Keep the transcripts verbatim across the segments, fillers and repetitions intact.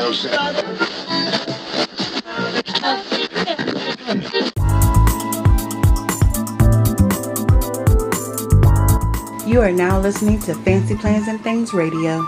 You are now listening to Fancy Plans and Things Radio.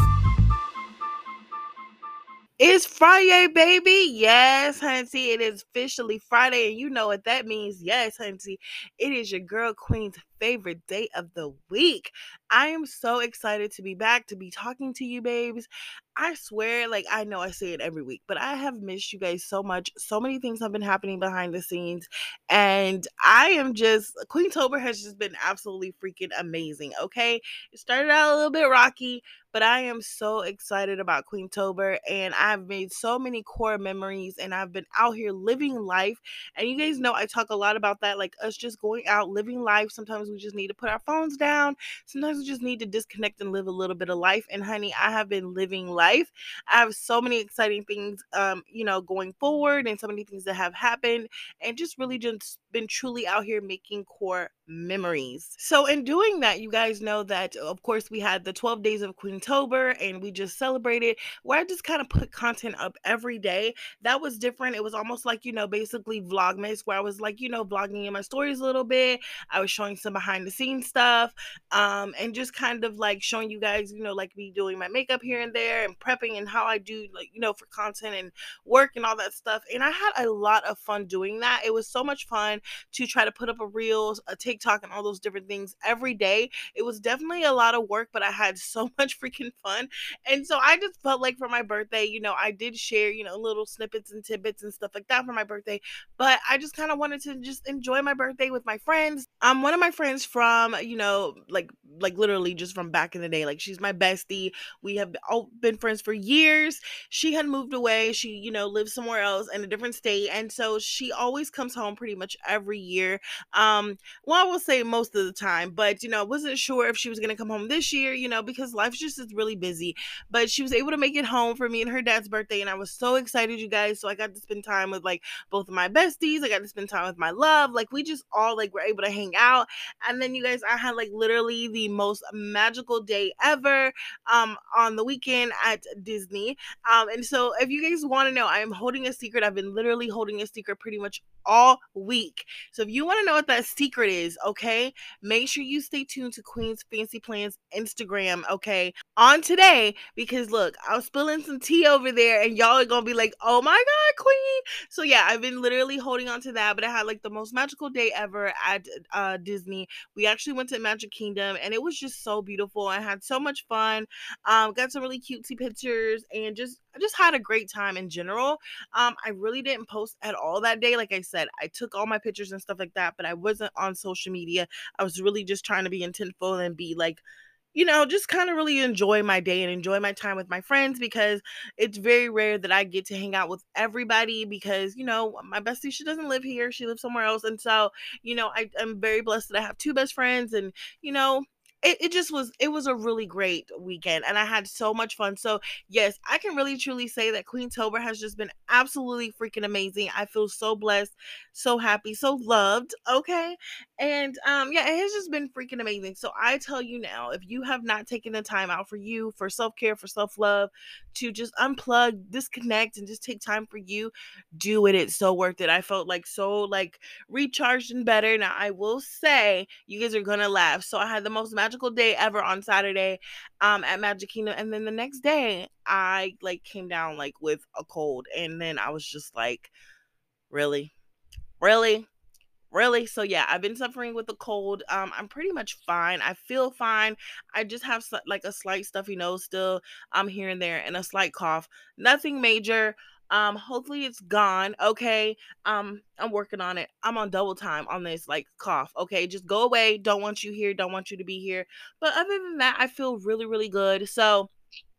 It's Friday, baby. Yes, Hunty. It is officially Friday, and you know what that means. Yes, Hunty. It is your girl Queen's favorite day of the week. I am so excited to be back, to be talking to you, babes. I swear, like, I know I say it every week, but I have missed you guys so much. So many things have been happening behind the scenes, and I am just, Queentober has just been absolutely freaking amazing, okay? It started out a little bit rocky, but I am so excited about Queentober, and I've made so many core memories, and I've been out here living life. And you guys know I talk a lot about that, like us just going out, living life. Sometimes we just need to put our phones down. Sometimes we just need to disconnect and live a little bit of life. And honey, I have been living life. I have so many exciting things, um, you know, going forward, and so many things that have happened, and just really just been truly out here making core memories. So in doing that, you guys know that, of course, we had the twelve days of Queentober, and we just celebrated, where I just kind of put content up every day. That was different. It was almost like, you know, basically Vlogmas, where I was like, you know, vlogging in my stories a little bit. I was showing some behind the scenes stuff, um, and just kind of like showing you guys, you know, like me doing my makeup here and there, and prepping, and how I do, like, you know, for content and work and all that stuff. And I had a lot of fun doing that. It was so much fun to try to put up a reels, a TikTok, and all those different things every day. It was definitely a lot of work, but I had so much freaking fun. And so I just felt like for my birthday, you know, I did share, you know, little snippets and tidbits and stuff like that for my birthday. But I just kind of wanted to just enjoy my birthday with my friends. Um, one of my friends from, you know, like like literally just from back in the day, like she's my bestie. We have all been friends for years. She had moved away. She, you know, lives somewhere else in a different state. And so she always comes home pretty much every year. Um, well, I will say most of the time, but, you know, I wasn't sure if she was going to come home this year, you know, because life just is really busy. But she was able to make it home for me and her dad's birthday, and I was so excited, you guys. So I got to spend time with, like, both of my besties. I got to spend time with my love. Like, we just all, like, were able to hang out. And then, you guys, I had, like, literally the most magical day ever um, on the weekend at Disney. Um, and so if you guys want to know, I am holding a secret. I've been literally holding a secret pretty much all week. So if you want to know what that secret is, okay, make sure you stay tuned to Queen's Fancy Plans Instagram, okay, on today, because look, I'll spilling some tea over there, and y'all are gonna be like, oh my god, Queen. So yeah, I've been literally holding on to that, but I had like the most magical day ever at uh, Disney. We actually went to Magic Kingdom, and it was just so beautiful. I had so much fun. Um, got some really cutesy pictures, and just I just had a great time in general. Um, I really didn't post at all that day. Like I said, I took all my pictures and stuff like that, but I wasn't on social media. I was really just trying to be intentful and be like, you know, just kind of really enjoy my day and enjoy my time with my friends, because it's very rare that I get to hang out with everybody, because, you know, my bestie, she doesn't live here. She lives somewhere else. And so, you know, I, I'm very blessed that I have two best friends, and, you know, it, it just was, it was a really great weekend, and I had so much fun. So yes, I can really truly say that Queentober has just been absolutely freaking amazing. I feel so blessed, so happy, so loved. Okay. And um, yeah, it has just been freaking amazing. So I tell you now, if you have not taken the time out for you, for self-care, for self-love, to just unplug, disconnect, and just take time for you, do it. It's so worth it. I felt like so like recharged and better. Now I will say, you guys are gonna laugh. So I had the most magical day ever on Saturday um at Magic Kingdom, and then the next day I like came down like with a cold, and then I was just like, really? Really? Really? So yeah, I've been suffering with a cold. Um, I'm pretty much fine. I feel fine. I just have sli- like a slight stuffy nose still, um, here and there, and a slight cough. Nothing major. Um, hopefully it's gone. Okay. Um, I'm working on it. I'm on double time on this like cough. Okay, just go away. Don't want you here. Don't want you to be here. But other than that, I feel really, really good. So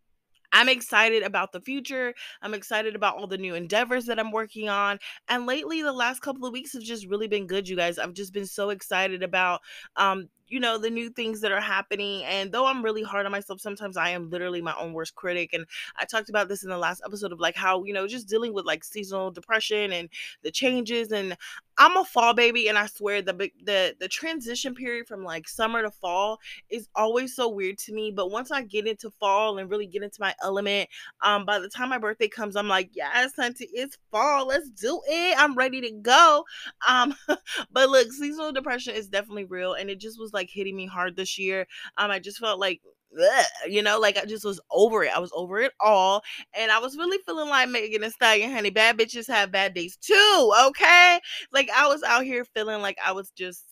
I'm excited about the future. I'm excited about all the new endeavors that I'm working on. And lately, the last couple of weeks have just really been good, you guys. I've just been so excited about um you know, the new things that are happening. And though I'm really hard on myself, sometimes I am literally my own worst critic. And I talked about this in the last episode of like how, you know, just dealing with like seasonal depression and the changes. And I'm a fall baby, and I swear the big the the transition period from like summer to fall is always so weird to me. But once I get into fall and really get into my element, um, by the time my birthday comes, I'm like, yes, hunty, it's fall. Let's do it. I'm ready to go. Um, but look, seasonal depression is definitely real, and it just was like hitting me hard this year. Um, I just felt like ugh, you know, like I just was over it. I was over it all. And I was really feeling like Megan Thee Stallion, honey. Bad bitches have bad days too, okay? Like I was out here feeling like I was just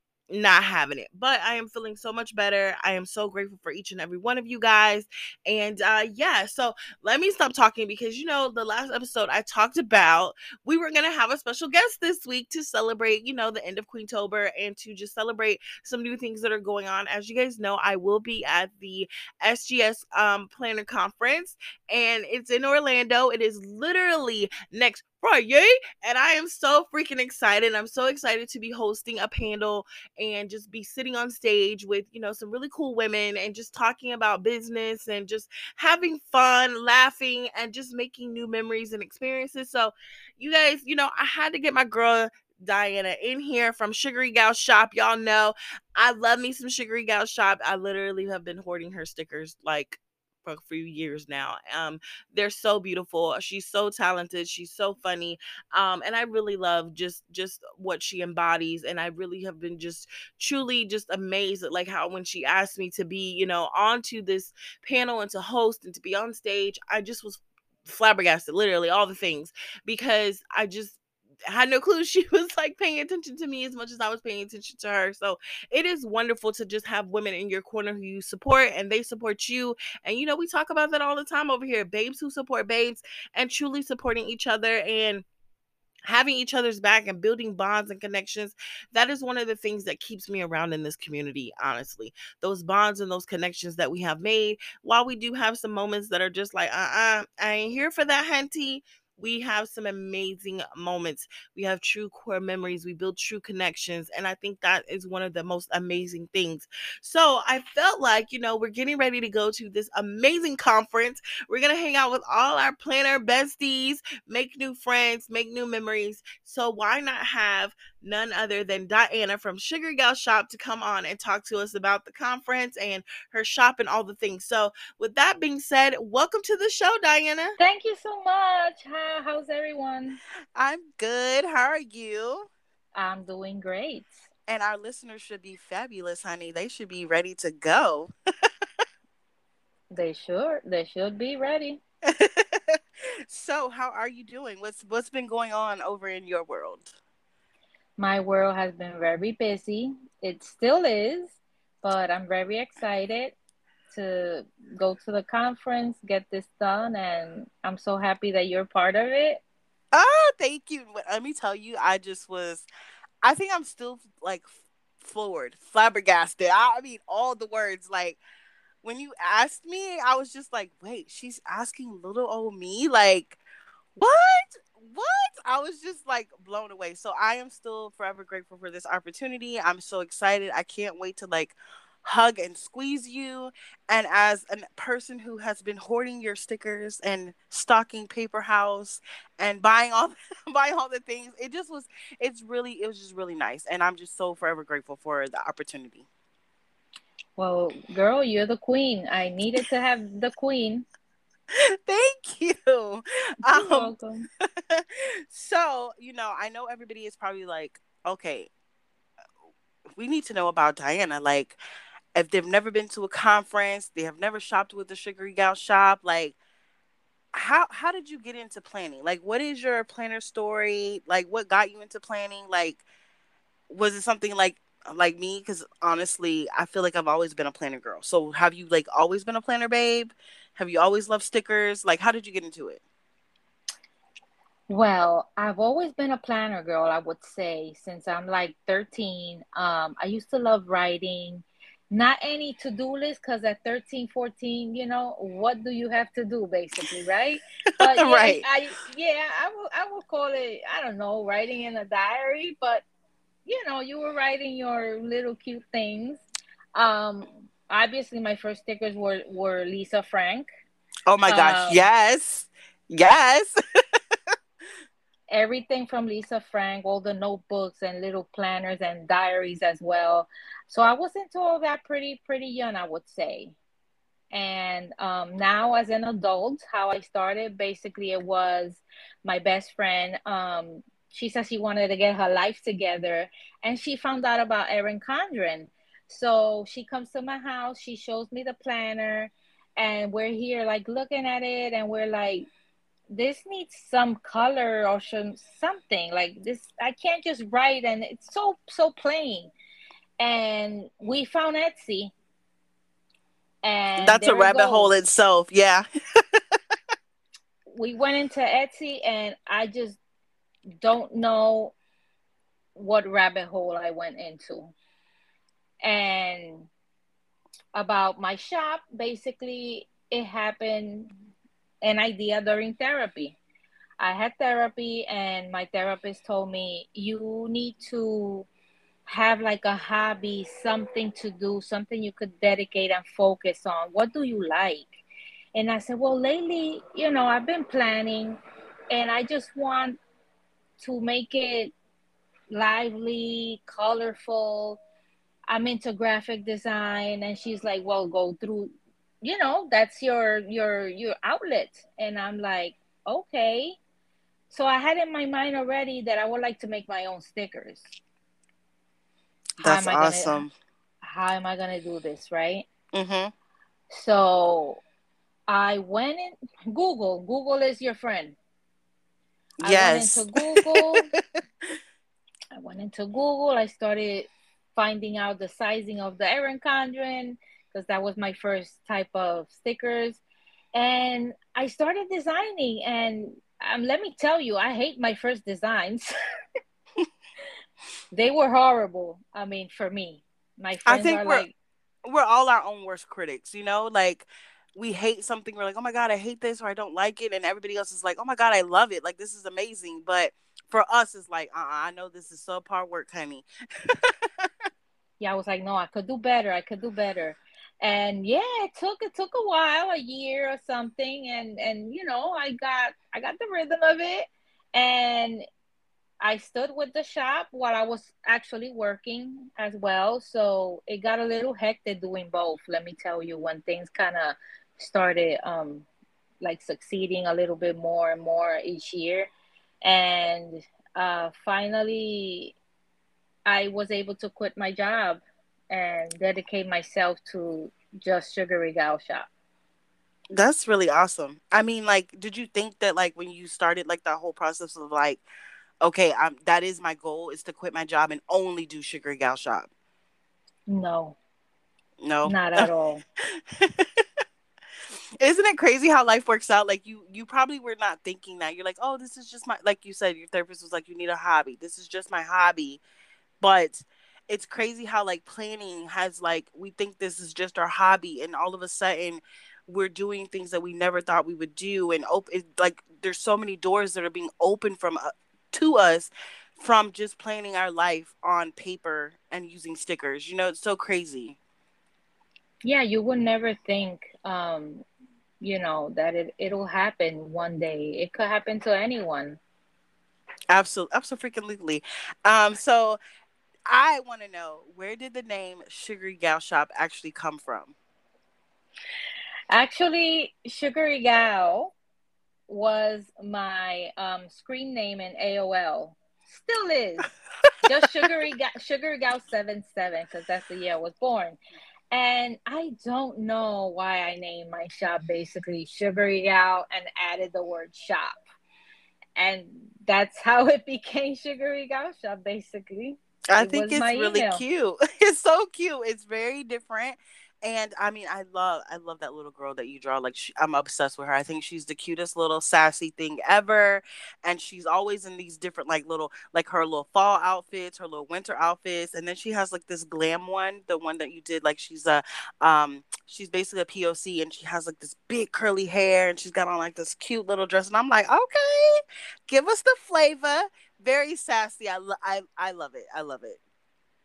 not having it, but I am feeling so much better. I am so grateful for each and every one of you guys. And uh yeah, so let me stop talking, because you know the last episode I talked about we were gonna have a special guest this week to celebrate, you know, the end of Queentober and to just celebrate some new things that are going on. As you guys know, I will be at the S G S um planner conference, and it's in Orlando. It is literally next Friday, and I am so freaking excited. I'm so excited to be hosting a panel and just be sitting on stage with, you know, some really cool women and just talking about business and just having fun, laughing, and just making new memories and experiences. So, you guys, you know, I had to get my girl Diana in here from Sugary Gal Shop. Y'all know I love me some Sugary Gal Shop. I literally have been hoarding her stickers like for a few years now. Um, they're so beautiful. She's so talented. She's so funny. Um, and I really love just just what she embodies. And I really have been just truly just amazed at like how when she asked me to be, you know, onto this panel and to host and to be on stage, I just was flabbergasted, literally all the things, because I just had no clue she was like paying attention to me as much as I was paying attention to her. So it is wonderful to just have women in your corner who you support and they support you. And you know, we talk about that all the time over here, babes who support babes, and truly supporting each other and having each other's back and building bonds and connections. That is one of the things that keeps me around in this community, honestly. Those bonds and those connections that we have made, while we do have some moments that are just like, uh-uh, I ain't here for that, hunty, we have some amazing moments. We have true core memories. We build true connections. And I think that is one of the most amazing things. So I felt like, you know, we're getting ready to go to this amazing conference. We're going to hang out with all our planner besties, make new friends, make new memories. So why not have none other than Diana from Sugar Gal Shop to come on and talk to us about the conference and her shop and all the things. So with that being said, welcome to the show, Diana. Thank you so much. Hi, how's everyone? I'm good. How are you? I'm doing great. And our listeners should be fabulous, honey. They should be ready to go. They should. They should be ready. So, how are you doing? What's what's been going on over in your world? My world has been very busy. It still is, but I'm very excited to go to the conference, get this done, and I'm so happy that you're part of it. Oh, thank you. Let me tell you, I just was, I think I'm still like floored, flabbergasted. I, I mean, all the words. Like, when you asked me, I was just like, wait, she's asking little old me? Like, what? What? I was just like blown away. So I am still forever grateful for this opportunity. I'm so excited. I can't wait to like hug and squeeze you. And as a person who has been hoarding your stickers and stocking Paper House and buying all buying all the things, it just was it's really it was just really nice. And I'm just so forever grateful for the opportunity. Well, girl, you're the queen. I needed to have the queen. Thank you. You're Um, welcome. so, you know, I know everybody is probably like, okay, we need to know about Diana. Like, if they've never been to a conference, they have never shopped with the Sugary Gal Shop, like, how how did you get into planning? Like, what is your planner story? Like, what got you into planning? Like, was it something like like me? Because honestly, I feel like I've always been a planner girl. So have you like always been a planner babe? Have you always loved stickers? Like, how did you get into it? Well, I've always been a planner girl, I would say, since I'm like thirteen. Um, I used to love writing, not any to-do list, because at thirteen, fourteen, you know, what do you have to do basically, right? But yeah, Right. I yeah, I will I will call it, I don't know, writing in a diary, but you know, you were writing your little cute things. Um, Obviously, my first stickers were were Lisa Frank. Oh my gosh, Um, yes. Yes. Everything from Lisa Frank, all the notebooks and little planners and diaries as well. So I was into all that pretty pretty young, I would say. And um, now as an adult, how I started, basically it was my best friend. Um, she said she wanted to get her life together, and she found out about Erin Condren. So she comes to my house, she shows me the planner, and we're here like looking at it, and we're like, this needs some color or some something like this. I can't just write, and it's so so plain. And we found Etsy, and That's a there it rabbit hole goes. itself. Yeah. We went into Etsy, and I just don't know what rabbit hole I went into. And about my shop, basically, it happened an idea during therapy. I had therapy, and my therapist told me, you need to have like a hobby, something to do, something you could dedicate and focus on. What do you like? And I said, well, lately, you know, I've been planning, and I just want to make it lively, colorful. I'm into graphic design. And she's like, well, go through, you know, that's your your your outlet. And I'm like, okay. So I had in my mind already that I would like to make my own stickers. How That's am I gonna awesome. how am I gonna do this, right? Mhm. So I went in Google. Google is your friend. I went into Yes. Google. I went into Google. I started finding out the sizing of the Erin Condren because that was my first type of stickers. And I started designing. And um, let me tell you, I hate my first designs. They were horrible. I mean, for me, my I friends think are we're like, we're all our own worst critics, you know? Like we hate something, we're like, "Oh my god, I hate this," or "I don't like it," and everybody else is like, "Oh my god, I love it. Like this is amazing." But for us it's like, "Uh-uh, I know this is subpar work, honey." yeah, I was like, no, I could do better. I could do better. And yeah, it took it took a while, a year or something, and and you know, I got I got the rhythm of it, and I stood with the shop while I was actually working as well. So it got a little hectic doing both. Let me tell you, when things kind of started um like succeeding a little bit more and more each year, and uh finally I was able to quit my job and dedicate myself to just Sugary Gal Shop. That's really awesome. I mean, like, did you think that like when you started like that whole process of like, okay, I'm that is my goal is to quit my job and only do Sugar Gal Shop? No, No. not at all. Isn't it crazy how life works out? Like you you probably were not thinking that. You're like, "Oh, this is just my," like you said, your therapist was like, "You need a hobby. This is just my hobby." But it's crazy how like planning has like we think this is just our hobby and all of a sudden we're doing things that we never thought we would do and open like there's so many doors that are being opened from uh, to us from just planning our life on paper and using stickers. You know, it's so crazy. Yeah, you would never think, um, you know, that it it'll happen one day. It could happen to anyone. Absolutely, absolutely. Um, so I want to know, where did the name Sugary Gal Shop actually come from? Actually, Sugary Gal was my um, screen name in A O L. Still is. Just Sugary Gal, Sugary Gal seven seven, because that's the year I was born. And I don't know why I named my shop basically Sugary Gal and added the word shop. And that's how it became Sugary Gal Shop, basically. I It think was my it's really email. cute. It's so cute. It's very different. And I mean, I love, I love that little girl that you draw. Like, she, I'm obsessed with her. I think she's the cutest little sassy thing ever. And she's always in these different, like, little, like her little fall outfits, her little winter outfits. And then she has like this glam one, the one that you did. Like, she's a, um, she's basically a P O C and she has like this big curly hair and she's got on like this cute little dress. And I'm like, okay, give us the flavor. Very sassy. I, lo- I, I love it. I love it.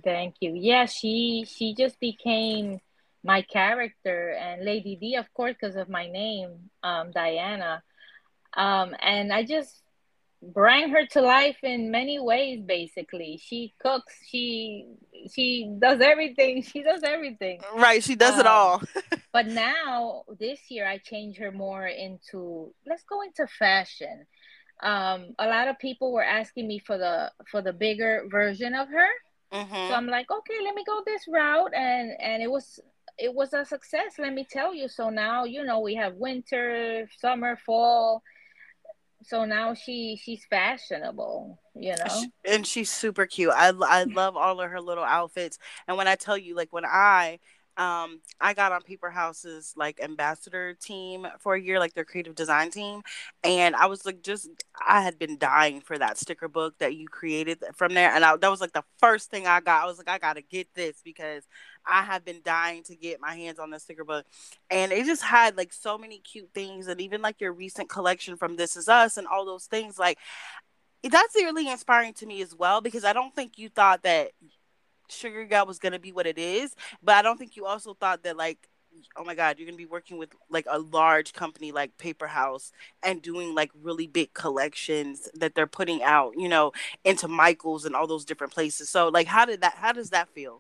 Thank you. Yeah, she she just became my character, and Lady D, of course, because of my name, um, Diana. Um, and I just bring her to life in many ways. Basically, she cooks, she she does everything. She does everything. Right, she does it Um, all. but now this year, I changed her more into, let's go into fashion. Um, a lot of people were asking me for the for the bigger version of her, so Mm-hmm. I'm like, okay, let me go this route, and and it was it was a success, let me tell you. So now, you know, we have winter, summer, fall. So now she she's fashionable, you Sh- know. and she's super cute. I, l- I love all of her little outfits. And when I tell you, like when I um I got on Paper House's like ambassador team for a year, like their creative design team, and I was like, just I had been dying for that sticker book that you created from there, and I, that was like the first thing I got. I was like, I gotta get this because I have been dying to get my hands on the sticker book, and it just had like so many cute things, and even like your recent collection from This Is Us and all those things, like that's really inspiring to me as well because I don't think you thought that Sugar Gal was gonna be what it is, but I don't think you also thought that like oh my god, you're gonna be working with like a large company like Paper House and doing like really big collections that they're putting out, you know, into Michaels and all those different places. So like how did that how does that feel?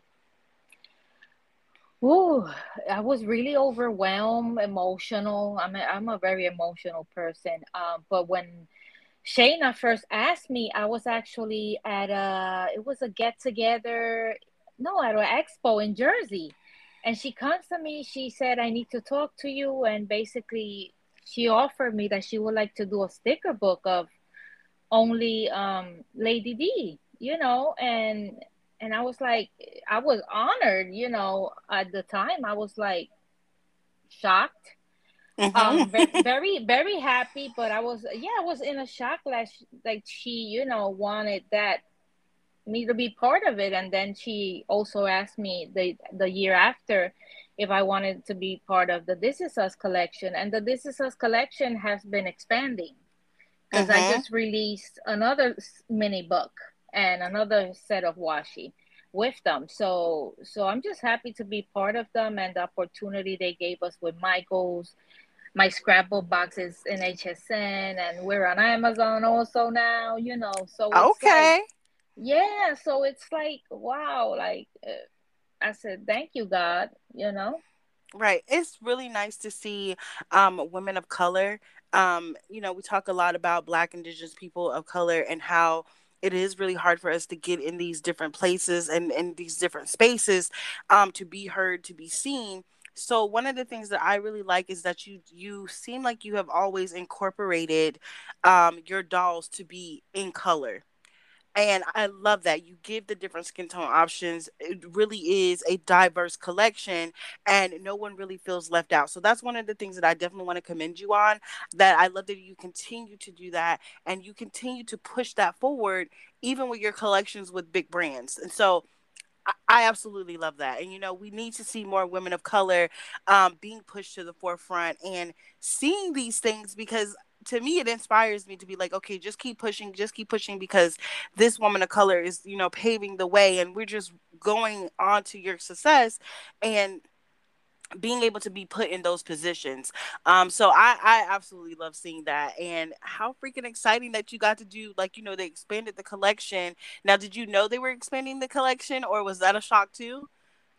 Ooh, I was really overwhelmed, emotional. I'm a, I'm a very emotional person. Um, but when Shayna first asked me, I was actually at a, it was a get together, no, at an expo in Jersey. And she comes to me, she said, I need to talk to you. And basically, she offered me that she would like to do a sticker book of only um Lady D, you know, and and I was like, I was honored, you know, at the time. I was like shocked, um very Mm-hmm. very very happy, but I was, yeah, I was in a shock, like like she, you know, wanted that me to be part of it. And then she also asked me the the year after if I wanted to be part of the This Is Us collection, and the This Is Us collection has been expanding because I Mm-hmm. just released another mini book and another set of washi with them. So so I'm just happy to be part of them, and the opportunity they gave us with Michaels, my scrapbook boxes in H S N, and we're on Amazon also now, you know. So it's like, Okay. yeah, so it's like, wow, like uh, I said, thank you, God, you know. Right. It's really nice to see um, women of color. Um, you know, we talk a lot about Black, Indigenous people of color and how it is really hard for us to get in these different places and in these different spaces um, to be heard, to be seen. So one of the things that I really like is that you you seem like you have always incorporated um, your dolls to be in color, and I love that you give the different skin tone options. It really is a diverse collection, and no one really feels left out. So that's one of the things that I definitely want to commend you on. That I love that you continue to do that, and you continue to push that forward, even with your collections with big brands. And so I I absolutely love that. And, you know, we need to see more women of color um, being pushed to the forefront and seeing these things because to me, it inspires me to be like, okay, just keep pushing, just keep pushing because this woman of color is, you know, paving the way and we're just going on to your success. And being able to be put in those positions. Um, so I, I absolutely love seeing that. And how freaking exciting that you got to do, like, you know, they expanded the collection. Now, did you know they were expanding the collection or was that a shock too?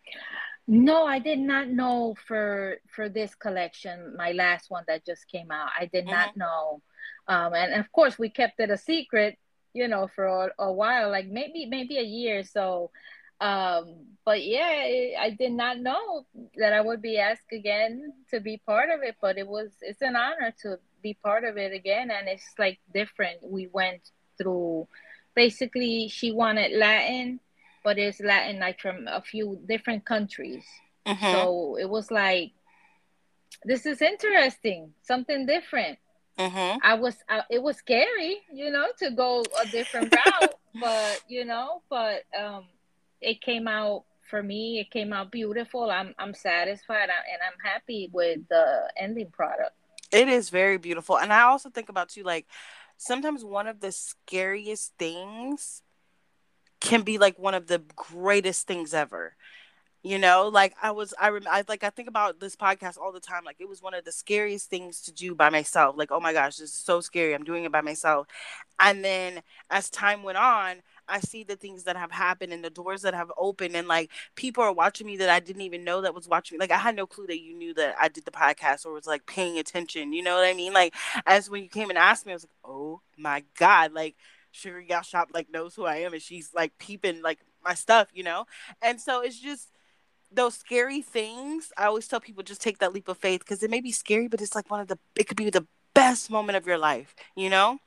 No, I did not know for for this collection, my last one that just came out. I did Mm-hmm. not know. Um, and of course we kept it a secret, you know, for a, a while, like maybe maybe a year. So, um, but yeah, I I did not know that I would be asked again to be part of it, but it was it's an honor to be part of it again, and it's like different. We went through, basically she wanted Latin, but it's Latin like from a few different countries. Mm-hmm. So it was like, this is interesting, something different. Mm-hmm. I was, I, it was scary, you know, to go a different route, but you know, but um, it came out for me. It came out beautiful. I'm, I'm satisfied, and I'm happy with the ending product. It is very beautiful. And I also think about too, like, sometimes one of the scariest things can be like one of the greatest things ever. You know, like I was, I rem, I like, I think about this podcast all the time. Like it was one of the scariest things to do by myself. Like, oh my gosh, this is so scary. I'm doing it by myself. And then as time went on, I see the things that have happened and the doors that have opened, and like people are watching me that I didn't even know that was watching me. Like I had no clue that you knew that I did the podcast or was like paying attention. You know what I mean? Like as when you came and asked me, I was like, oh my god, like Sugar Gal Shop like knows who I am, and she's like peeping like my stuff, you know. And so it's just those scary things. I always tell people just take that leap of faith because it may be scary, but it's like one of the, it could be the best moment of your life, you know?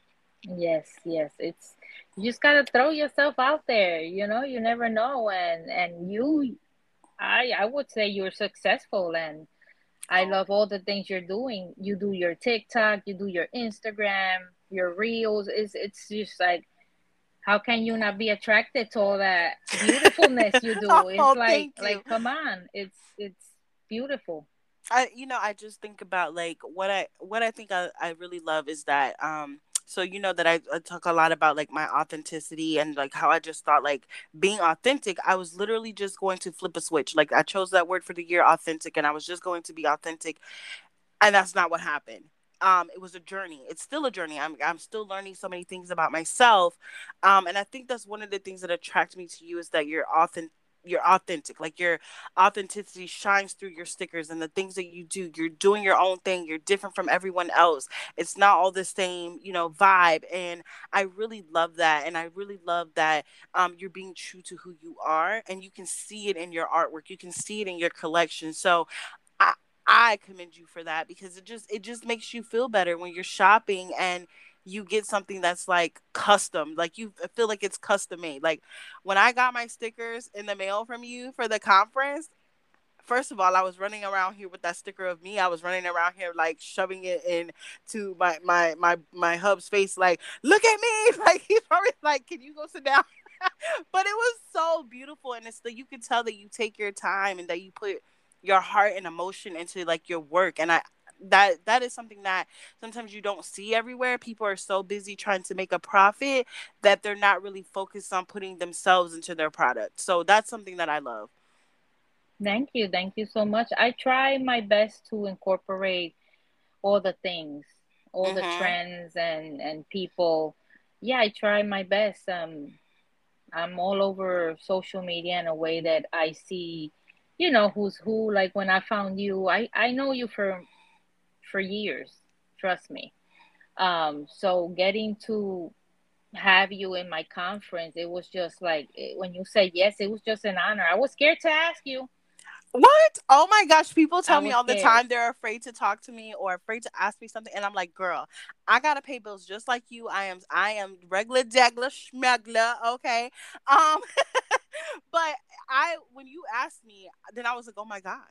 Yes, yes. It's you just gotta throw yourself out there. You know, you never know, and and you, I I would say you're successful, and I Oh, love all the things you're doing. You do your TikTok, you do your Instagram, your reels. It's it's just like, how can you not be attracted to all that beautifulness you do? It's oh like thank you. like come on, it's it's beautiful. I you know I just think about like what I what I think I, I really love is that um so you know that I, I talk a lot about like my authenticity and like how I just thought like being authentic. I was literally just going to flip a switch. Like I chose that word for the year, authentic, and I was just going to be authentic, and that's not what happened. Um it was a journey. It's still a journey. I'm i'm still learning so many things about myself. Um and I think that's one of the things that attract me to you is that you're authentic. You're authentic. Like your authenticity shines through your stickers and the things that you do. You're doing your own thing. You're different from everyone else. It's not all the same, you know, vibe. And I really love that. And I really love that um, you're being true to who you are, and you can see it in your artwork. You can see it in your collection. So I I commend you for that because it just it just makes you feel better when you're shopping and you get something that's like custom, like you feel like it's custom made. Like when I got my stickers in the mail from you for the conference, first of all, I was running around here with that sticker of me. I was running around here like shoving it into my my my my hub's face, like look at me. Like he's probably like, can you go sit down? But it was so beautiful, and it's that you can tell that you take your time and that you put your heart and emotion into like your work. And I that that is something that sometimes you don't see everywhere. People are so busy trying to make a profit that they're not really focused on putting themselves into their product. So that's something that I love. Thank you, thank you so much. I try my best to incorporate all the things, all the Mhm. trends and and people. Yeah, I try my best. Um, I'm all over social media in a way that I see, you know, who's who. Like when I found you, I I know you for for years. Trust me. Um, so getting to have you in my conference, it was just like it, when you said yes, it was just an honor. I was scared to ask you. What? Oh my gosh, people I tell me was all the scared. time they're afraid to talk to me or afraid to ask me something, and I'm like, girl, I gotta pay bills just like you. I am I am regular degler schmegler, okay? Um but I when you asked me, then I was like, oh my god,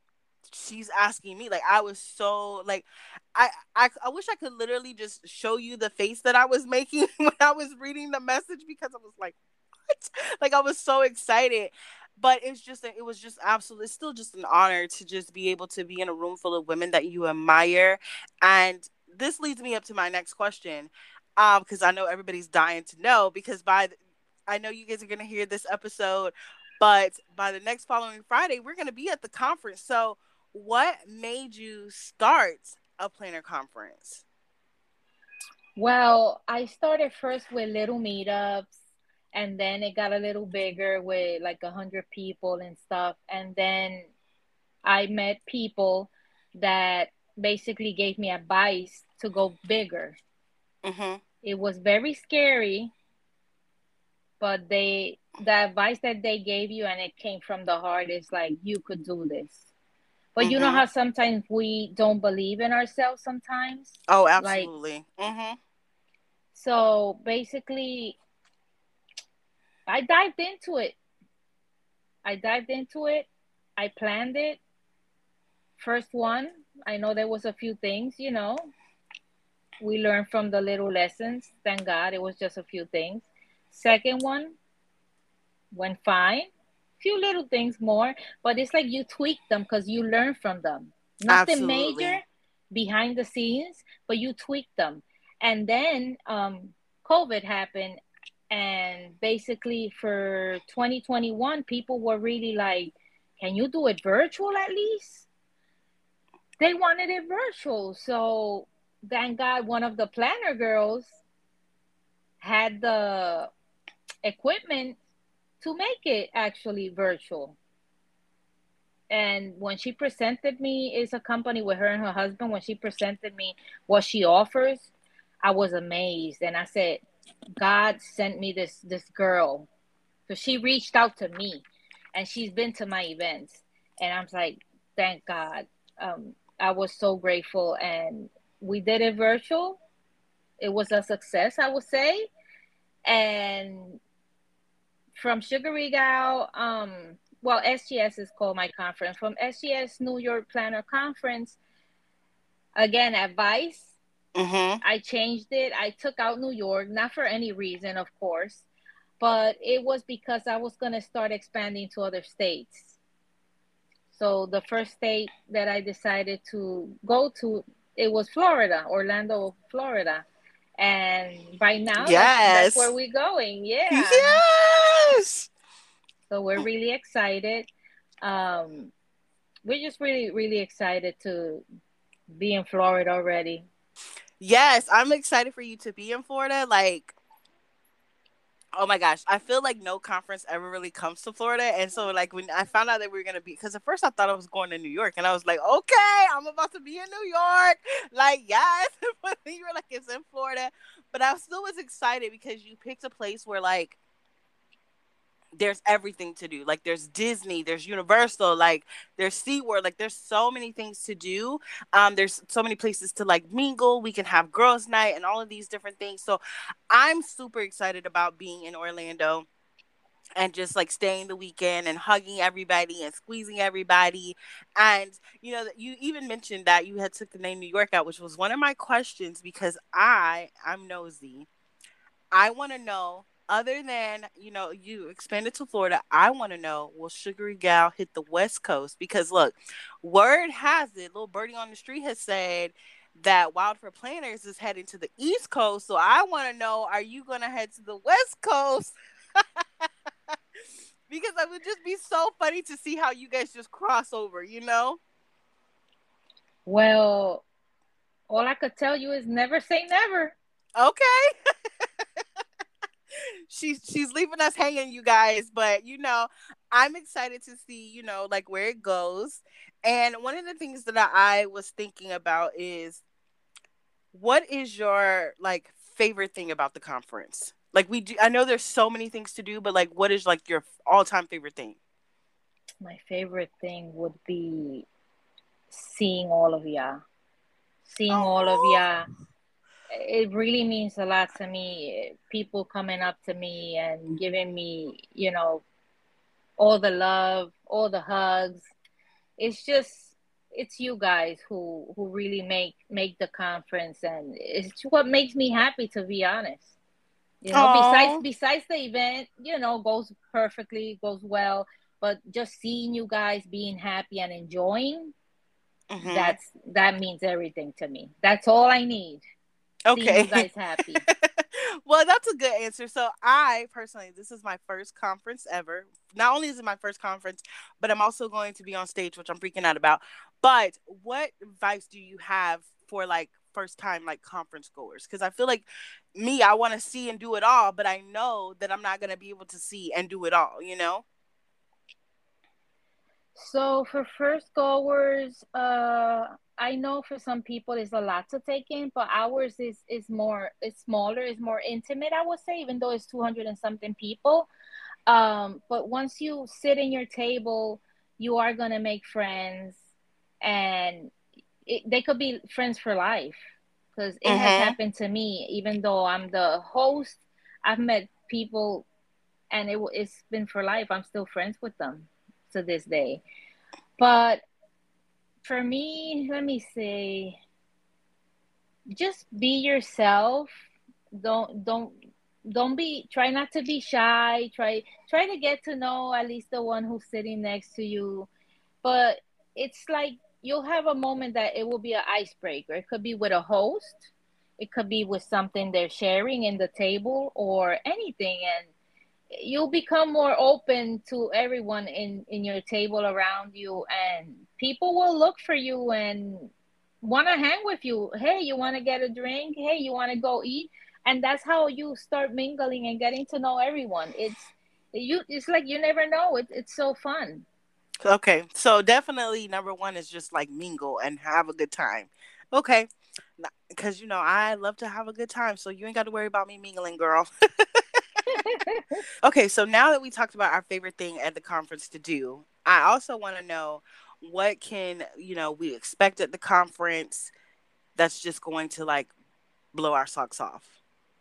she's asking me. Like I was so like I, I I wish I could literally just show you the face that I was making when I was reading the message because I was like, what? Like I was so excited. But it's just it was just absolutely, it's still just an honor to just be able to be in a room full of women that you admire. And this leads me up to my next question. Um, because I know everybody's dying to know because by the, I know you guys are gonna hear this episode, but by the next following Friday, we're gonna be at the conference. So what made you start a planner conference? Well, I started first with little meetups, and then it got a little bigger with like a hundred people and stuff. And then I met people that basically gave me advice to go bigger. Mm-hmm. It was very scary, but they the advice that they gave you and it came from the heart is like you could do this. But you know Mm-hmm. how sometimes we don't believe in ourselves sometimes? Oh, Like absolutely. Mm-hmm. so basically I dived into it. I dived into it. I planned it. First one, I know there was a few things, you know, we learned from the little lessons. Thank God it was just a few things. Second one went fine. Few little things more, but it's like you tweak them because you learn from them. Nothing major Absolutely. behind the scenes, but you tweak them. And then um, COVID happened, And basically for twenty twenty-one, people were really like, can you do it virtual at least? They wanted it virtual. So thank God one of the planner girls had the equipment to make it actually virtual. And when she presented me, it's a company with her and her husband. When she presented me what she offers, I was amazed. And I said, God sent me this this girl. So she reached out to me and she's been to my events. And I'm like, thank God. Um, I was so grateful. And we did it virtual. It was a success, I would say. And from Sugar Regal, um, well, S G S is called my conference. From S G S New York Planner Conference, again, advice. Mm-hmm. I changed it. I took out New York, not for any reason, of course, but it was because I was going to start expanding to other states. So the first state that I decided to go to, it was Florida, Orlando, Florida. And right now, that's that's where Yes. we're going. Yeah. Yes. So we're really excited. Um, we're just really, really excited to be in Florida already. Yes, I'm excited for you to be in Florida. Like, oh my gosh, I feel like no conference ever really comes to Florida. And so, like, when I found out that we were going to be, because at first I thought I was going to New York, and I was like, okay, I'm about to be in New York. Like, yes. But you were like, it's in Florida. But I still was excited because you picked a place where, like, there's everything to do. Like, there's Disney, there's Universal, like there's SeaWorld, like there's so many things to do. Um, there's so many places to like mingle. We can have girls' night and all of these different things. So I'm super excited about being in Orlando and just like staying the weekend and hugging everybody and squeezing everybody. And you know, you even mentioned that you had took the name New York out, which was one of my questions because I I'm nosy. I want to know, other than, you know, you expanded to Florida, I want to know, will Sugary Gal hit the West Coast? Because look, word has it, little birdie on the street has said that Wild for Planners is heading to the East Coast. So I want to know, are you going to head to the West Coast? Because it would just be so funny to see how you guys just cross over, you know? Well, all I could tell you is never say never. Okay. she's she's leaving us hanging, you guys, but you know, I'm excited to see, you know, like where it goes. And one of the things that I was thinking about is, what is your like favorite thing about the conference? Like, we do, I know there's so many things to do, but like, what is like your all-time favorite thing? My favorite thing would be seeing all of ya. Seeing all of Oh. ya. It really means a lot to me. People coming up to me and giving me, you know, all the love, all the hugs. It's just it's you guys who who really make make the conference, and it's what makes me happy, to be honest. You know, besides Oh. besides the event, you know, goes perfectly, goes well, but just seeing you guys being happy and enjoying, Mm-hmm. that's that means everything to me. That's all I need. Seeing you Okay. guys happy. Well, that's a good answer. So, I personally, this is my first conference ever. Not only is it my first conference, but I'm also going to be on stage, which I'm freaking out about. But what advice do you have for like first time like conference goers? Because I feel like me, I want to see and do it all, but I know that I'm not going to be able to see and do it all, you know? So for first goers, uh, I know for some people it's a lot to take in, but ours is is more it's smaller, it's more intimate, I would say, even though it's two hundred and something people. Um, but once you sit in your table, you are gonna make friends, and it, they could be friends for life. Because it has Mm-hmm. happened to me, even though I'm the host, I've met people, and it it's been for life. I'm still friends with them to this day. But for me, let me say, just be yourself. Don't don't don't be try not to be shy. Try try to get to know at least the one who's sitting next to you. But it's like you'll have a moment that it will be an icebreaker. It could be with a host. It could be with something they're sharing in the table or anything, and you'll become more open to everyone in in your table around you, and people will look for you and want to hang with you. Hey, you want to get a drink? Hey, you want to go eat? And that's how you start mingling and getting to know everyone. It's you it's like you never know. It, it's so fun. Okay, so definitely number one is just like mingle and have a good time. Okay, because you know I love to have a good time, so you ain't got to worry about me mingling, girl. Okay, so now that we talked about our favorite thing at the conference to do, I also want to know what can you know we expect at the conference that's just going to like blow our socks off.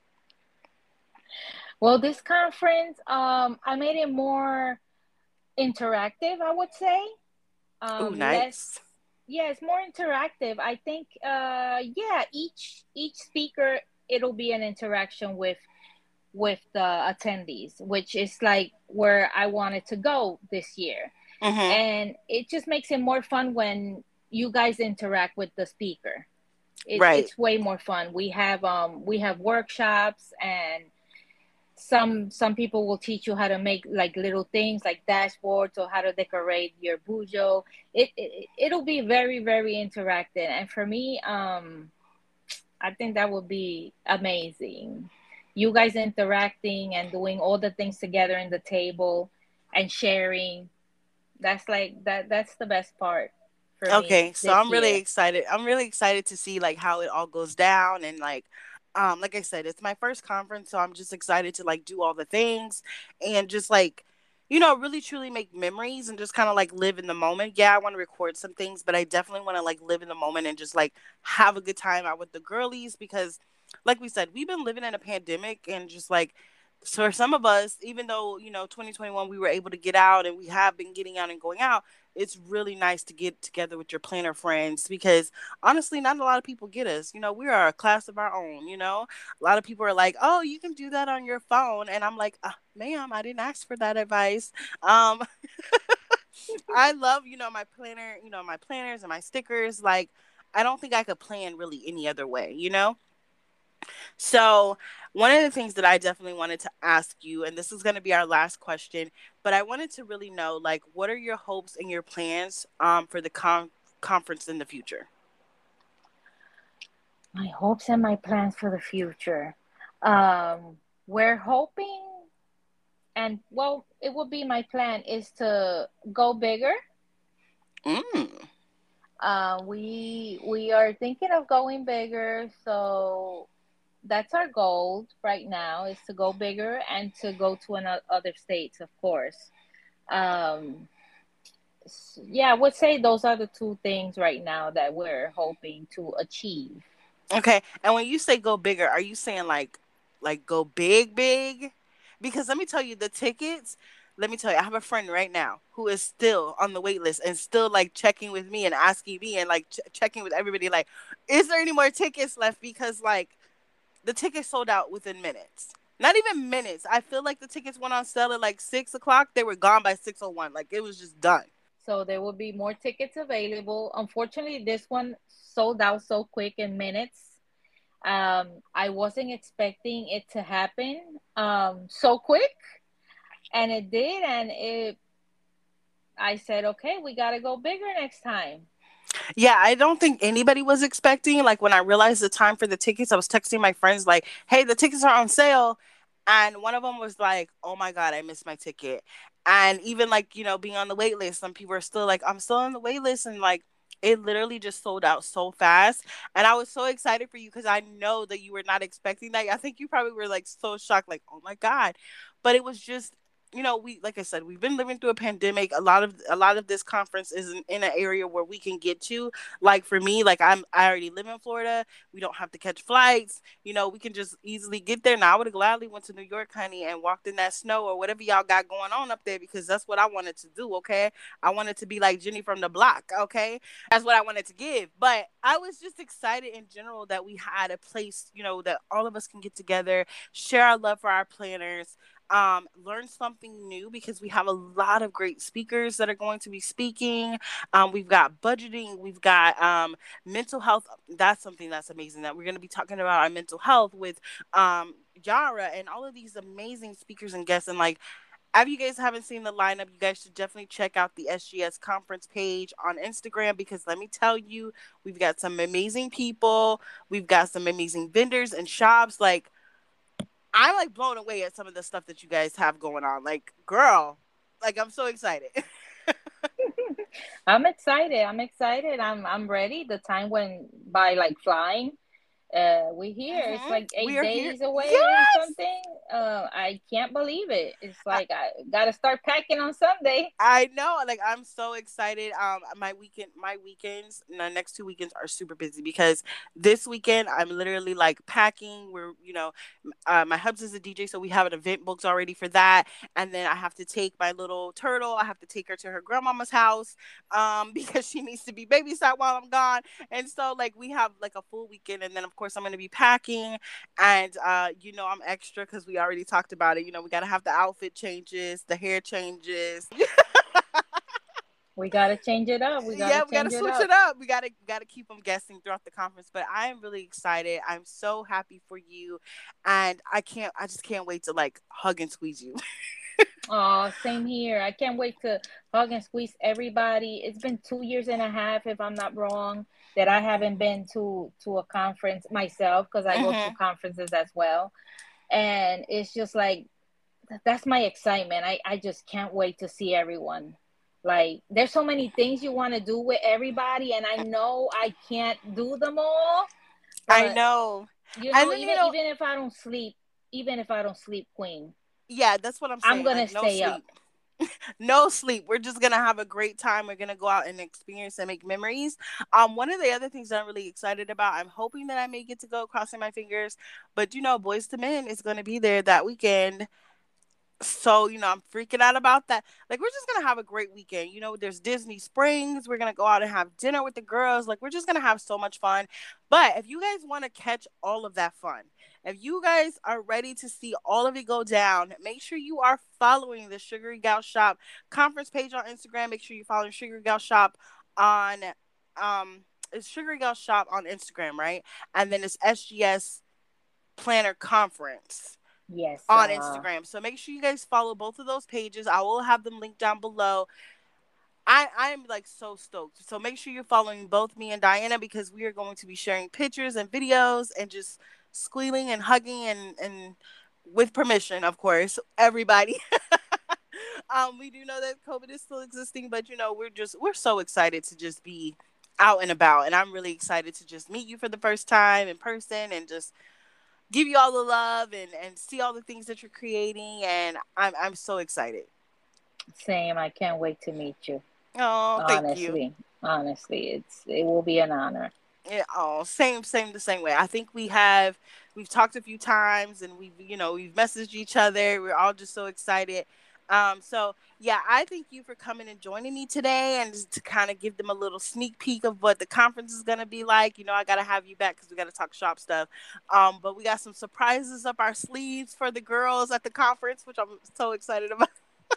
Well, this conference, um, I made it more interactive, I would say. Ooh, Um, less, nice. yeah, it's more interactive. I think, uh, yeah, each each speaker, it'll be an interaction with with the attendees, which is like where I wanted to go this year. Mm-hmm. And it just makes it more fun when you guys interact with the speaker. It, Right. it's way more fun. We have um we have workshops, and some some people will teach you how to make like little things like dashboards or how to decorate your bujo. It, it it'll be very very interactive, and for me, um, I think that would be amazing. You guys interacting and doing all the things together in the table and sharing. That's like that. That's the best part for me Okay, so this I'm really year. excited. I'm really excited to see like how it all goes down and like um like I said, it's my first conference, so I'm just excited to like do all the things and just like you know, really truly make memories and just kind of like live in the moment. Yeah, I want to record some things, but I definitely want to like live in the moment and just like have a good time out with the girlies because like we said, we've been living in a pandemic and just like so for some of us, even though, you know, twenty twenty-one we were able to get out and we have been getting out and going out, it's really nice to get together with your planner friends because honestly, not a lot of people get us. You know, we are a class of our own. You know, a lot of people are like, "Oh, you can do that on your phone," and I'm like, uh, "Ma'am, I didn't ask for that advice." Um, I love, you know, my planner, you know, my planners and my stickers. Like, I don't think I could plan really any other way. You know. So, one of the things that I definitely wanted to ask you, and this is going to be our last question, but I wanted to really know, like, what are your hopes and your plans um, for the con- conference in the future? My hopes and my plans for the future. Um, we're hoping, and well, it would be my plan is to go bigger. Mm. Uh, we we are thinking of going bigger, so that's our goal right now is to go bigger and to go to another other states, of course. Um, yeah, I would say those are the two things right now that we're hoping to achieve. Okay. And when you say go bigger, are you saying like, like go big, big? Because let me tell you, the tickets. Let me tell you, I have a friend right now who is still on the wait list and still like checking with me and asking me and like ch- checking with everybody, like, is there any more tickets left? Because like the tickets sold out within minutes. Not even minutes. I feel like the tickets went on sale at like six o'clock. They were gone by six oh one. Like it was just done. So there will be more tickets available. Unfortunately, this one sold out so quick in minutes. Um, I wasn't expecting it to happen um, so quick, and it did. And it, I said, okay, we got to go bigger next time. Yeah, I don't think anybody was expecting. Like when I realized the time for the tickets, I was texting my friends like, "Hey, the tickets are on sale." And one of them was like, "Oh my god, I missed my ticket." And even like, you know, being on the wait list, some people are still like, "I'm still on the wait list." And like it literally just sold out so fast. And I was so excited for you because I know that you were not expecting that. I think you probably were like so shocked, like, "Oh my god." But it was just you know, we like I said, we've been living through a pandemic. A lot of a lot of this conference is in, in an area where we can get to. Like for me, like I'm I already live in Florida. We don't have to catch flights. You know, we can just easily get there. Now I would have gladly went to New York, honey, and walked in that snow or whatever y'all got going on up there because that's what I wanted to do. Okay, I wanted to be like Jenny from the block. Okay, that's what I wanted to give. But I was just excited in general that we had a place, you know, that all of us can get together, share our love for our planners um, learn something new because we have a lot of great speakers that are going to be speaking. Um, we've got budgeting, we've got um, mental health. That's something that's amazing that we're going to be talking about our mental health with um, Yara and all of these amazing speakers and guests. And like, if you guys haven't seen the lineup, you guys should definitely check out the S G S conference page on Instagram because let me tell you, we've got some amazing people. We've got some amazing vendors and shops. Like, I'm like blown away at some of the stuff that you guys have going on. Like, girl, like I'm so excited. I'm excited. I'm excited. I'm I'm ready. The time went by like flying. Uh, we're here. It's Mm-hmm. like We eight are here. days away or Yes. something. Uh, I can't believe it. It's like I gotta start packing on Sunday. I know, like I'm so excited. Um, my weekend, my weekends, the next two weekends are super busy because this weekend I'm literally like packing. We're, you know, uh, my hubs is a D J, so we have an event booked already for that. And then I have to take my little turtle. I have to take her to her grandmama's house, um, because she needs to be babysat while I'm gone. And so like we have like a full weekend, and then of course I'm gonna be packing, and uh, you know I'm extra because we already talked about it. You know, we gotta have the outfit changes, the hair changes. We gotta change it up. We Yeah, gotta we gotta change it switch up. it up. We gotta gotta keep them guessing throughout the conference. But I am really excited. I'm so happy for you, and I can't. I just can't wait to like hug and squeeze you. Oh, same here. I can't wait to hug and squeeze everybody. It's been two years and a half, if I'm not wrong, that I haven't been to to a conference myself because I go to Hmm. conferences as well. And it's just like that's my excitement. I, I just can't wait to see everyone. Like there's so many things you want to do with everybody, and I know I can't do them all, I but know, you and know, then you even know, even if I don't sleep, even if I don't sleep, Queen, yeah, that's what I'm I'm saying. gonna Like no stay up. sleep. No sleep. We're just gonna have a great time. We're gonna go out and experience and make memories. Um, one of the other things I'm really excited about, I'm hoping that I may get to go, crossing my fingers. But you know, Boys to Men is gonna be there that weekend. So, you know, I'm freaking out about that. Like, we're just gonna have a great weekend. You know, there's Disney Springs. We're gonna go out and have dinner with the girls. Like, we're just gonna have so much fun. But if you guys want to catch all of that fun, if you guys are ready to see all of it go down, make sure you are following the Sugary Gal Shop conference page on Instagram. Make sure you're following Sugary Gal Shop on um it's Sugary Gal Shop on Instagram, right? And then it's S G S Planner Conference Yes. on Uh, Instagram. So make sure you guys follow both of those pages. I will have them linked down below. I I am like so stoked. So make sure you're following both me and Diana because we are going to be sharing pictures and videos and just squealing and hugging and and with permission, of course, everybody. um, we do know that COVID is still existing, but you know we're just we're so excited to just be out and about, and I'm really excited to just meet you for the first time in person and just give you all the love and and see all the things that you're creating, and i'm i'm so excited. Same. I can't wait to meet you. Oh, thank you. Honestly, honestly, it's it will be an honor. Yeah, oh, same same the same way. I think we have we've talked a few times, and we've you know we've messaged each other. We're all just so excited. Um so yeah, I thank you for coming and joining me today, and just to kind of give them a little sneak peek of what the conference is going to be like. You know, I got to have you back because we got to talk shop stuff. Um but we got some surprises up our sleeves for the girls at the conference, which I'm so excited about.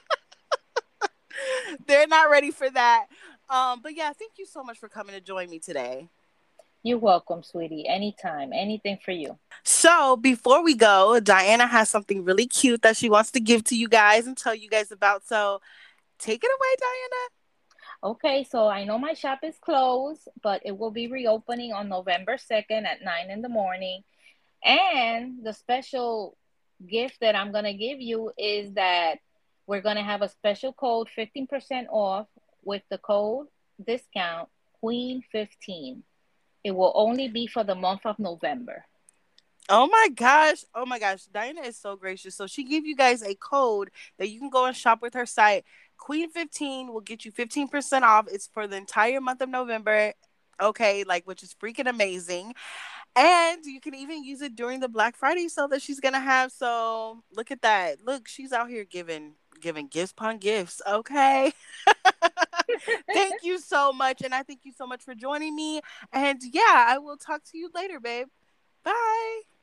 They're not ready for that. Um, but yeah, thank you so much for coming to join me today. You're welcome, sweetie. Anytime, anything for you. So before we go, Diana has something really cute that she wants to give to you guys and tell you guys about. So take it away, Diana. Okay, so I know my shop is closed, but it will be reopening on November second at nine in the morning. And the special gift that I'm going to give you is that we're going to have a special code fifteen percent off with the code discount Queen fifteen. It will only be for the month of November. Oh my gosh. Oh my gosh. Diana is so gracious. So she gave you guys a code that you can go and shop with her site. Queen fifteen will get you fifteen percent off. It's for the entire month of November. Okay, like which is freaking amazing. And you can even use it during the Black Friday sale that she's gonna have. So look at that. Look, she's out here giving giving gifts upon gifts. Okay. Thank you so much. And I thank you so much for joining me. And yeah, I will talk to you later, babe. Bye.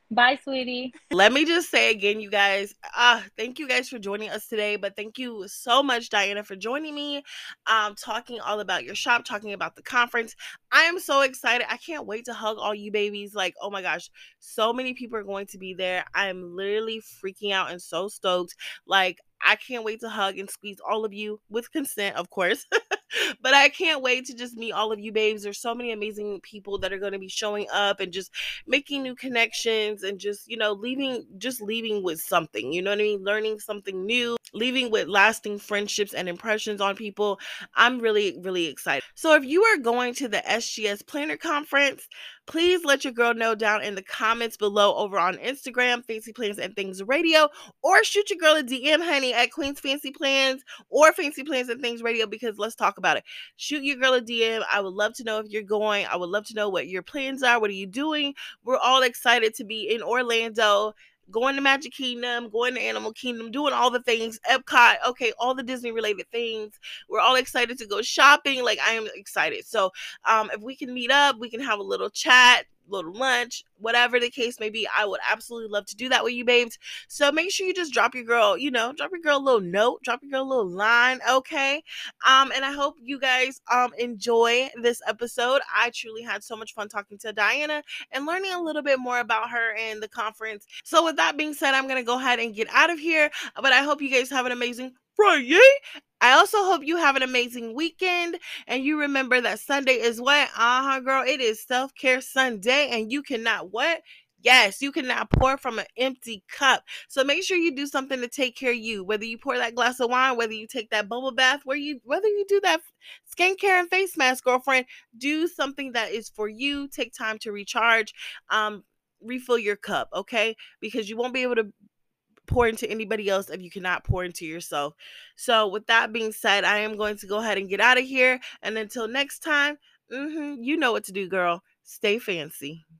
Bye, sweetie. Let me just say again, you guys, uh, thank you guys for joining us today. But thank you so much, Diana, for joining me, um, talking all about your shop, talking about the conference. I am so excited. I can't wait to hug all you babies. Like, oh my gosh, so many people are going to be there. I am literally freaking out and so stoked. Like, I can't wait to hug and squeeze all of you with consent, of course. But I can't wait to just meet all of you babes. There's so many amazing people that are going to be showing up and just making new connections and just, you know, leaving, just leaving with something, you know what I mean? Learning something new, leaving with lasting friendships and impressions on people. I'm really, really excited. So if you are going to the S G S Planner Conference, please let your girl know down in the comments below over on Instagram, Fancy Plans and Things Radio, or shoot your girl a D M, honey, at Queen's Fancy Plans or Fancy Plans and Things Radio, because let's talk about it. Shoot your girl a D M. I would love to know if you're going. I would love to know what your plans are. What are you doing? We're all excited to be in Orlando, going to Magic Kingdom, going to Animal Kingdom, doing all the things, Epcot, okay, all the Disney related things. We're all excited to go shopping. Like, I am excited. So um, if we can meet up, we can have a little chat, little lunch, whatever the case may be. I would absolutely love to do that with you, babes. So make sure you just drop your girl, you know, drop your girl a little note, drop your girl a little line, okay? Um, and I hope you guys um enjoy this episode. I truly had so much fun talking to Diana and learning a little bit more about her and the conference. So with that being said, I'm gonna go ahead and get out of here. But I hope you guys have an amazing Friday. I also hope you have an amazing weekend, and you remember that Sunday is what? Uh-huh, girl. It is Self-Care Sunday, and you cannot what? Yes, you cannot pour from an empty cup. So make sure you do something to take care of you. Whether you pour that glass of wine, whether you take that bubble bath, where you whether you do that skincare and face mask, girlfriend, do something that is for you. Take time to recharge. Um, refill your cup, okay? Because you won't be able to pour into anybody else if you cannot pour into yourself. So with that being said, I am going to go ahead and get out of here. And until next time, mm-hmm, you know what to do, girl. Stay fancy.